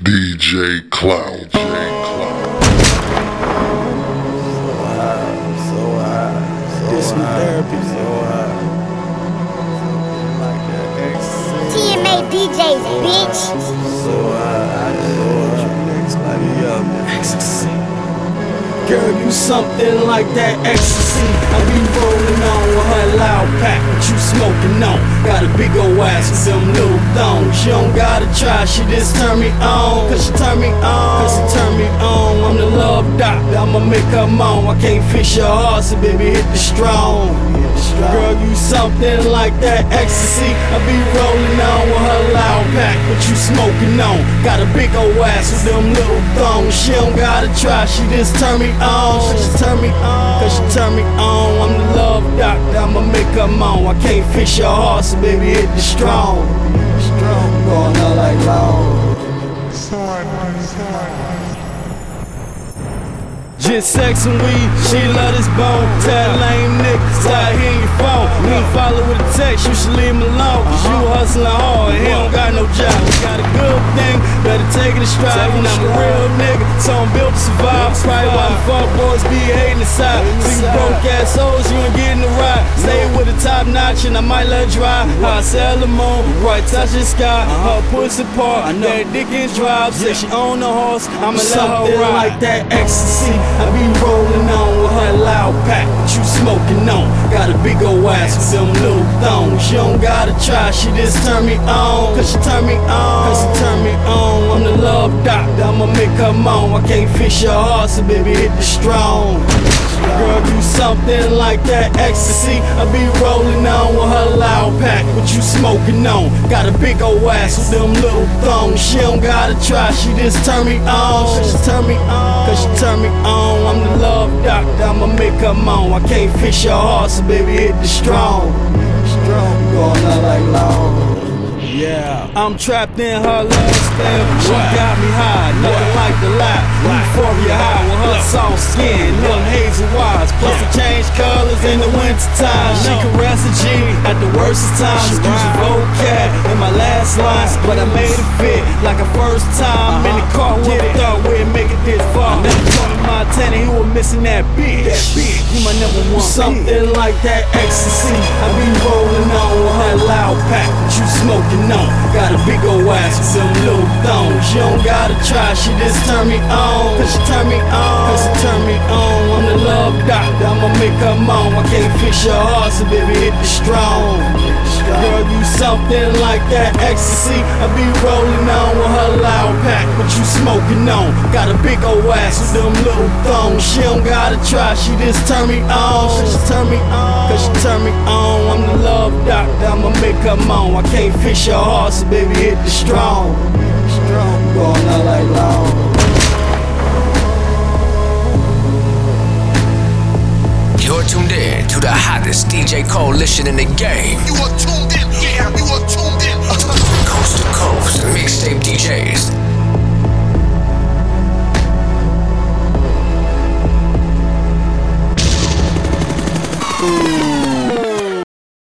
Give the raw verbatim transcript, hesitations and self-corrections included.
D J Cloud. D J Cloud. So high, so high, so this high, therapy, so high. Like that ecstasy. T M A D Js, bitch. So high, so high. Next, like yeah, ecstasy. Girl, you something like that ecstasy. I be rolling on with her loud pack, what you smoking on? Got a big ol' ass with them little thongs. She don't gotta try, she just turn me on. Cause she turn me on, cause she turn me on. I'm the love doctor, I'ma make her moan. I can't fix your heart, so baby hit the strong. Girl, you something like that ecstasy. I be rolling on with her loud pack, what you smoking on? Got a big ol' ass with them little thongs. She don't gotta try, she just turn me on. She turn me on, cause she turn me on. I'm the love doctor, I'ma make her moan. I can't fix your heart, so baby hit the strong. Going out like long. Just sex and weed, she love this bone. Tell lame niggas, out here in your phone. You ain't follow with a text, you should leave him alone. Cause you hustling hard, and he don't got no job. Got a good thing, better take it in stride. And I'm a real nigga, so I'm built to survive. Probably why the fuck boys be hating inside. See you broke ass hoes, you ain't getting the ride. Stay with a top notch, and I might let her dry. I sell the moon, right touch the sky. Her pussy part, that dick in drive. Say she own the horse, I'ma let her ride. Like that ecstasy. I be rolling on with her loud pack, what you smoking on? Got a big ol' ass with them little thongs. She don't gotta try, she just turn me on. Cause she turn me on, cause she turn me on. I'm the love doctor, I'ma make her moan. I can't fix your heart, so baby hit the strong. Girl, you something like that ecstasy. I be rolling on with her loud pack, what you smoking on? Got a big ol' ass with them little thongs. She don't gotta try, she just turn me on. Cause she turn me on, cause she turn me on. I'm the love doctor, I'ma make her moan. I can't fix your heart, so baby hit the strong. Going out like long. Yeah, I'm trapped in her love spell. She got me high, nothing like the lie. Euphoria high with her soft skin, them hazel eyes. Plus I change colors in the winter time. She caress a G at the worst of times. Using vocab in my last lines, but I made it fit like a first time. In the car with it, thought we'd make it this far. Never told me my tenant, he was missing that bitch. You my number one. Something like that ecstasy. I be rolling on with her loud pack, what you smoking on? Got a big ol' ass with them little thongs. She don't gotta try, she just turn me on. Cause she turn me on, cause she turn me on. I'm the love doctor, I'ma make her moan. I can't fix your heart, so baby hit the strong. Girl, you something like that ecstasy. I be rolling on with her loud pack, what you smoking on? Got a big ol' ass with them little thongs. She don't gotta try, she just turn me on. Cause she turn me on, cause she turn me on. I'm the love doctor, I'ma make her moan. I can't fix your heart, so baby hit the strong. Going out like long. You're tuned in to the hottest D J coalition in the game. You are tuned in, yeah, you are tuned in. Coast to coast, mixtape D Js.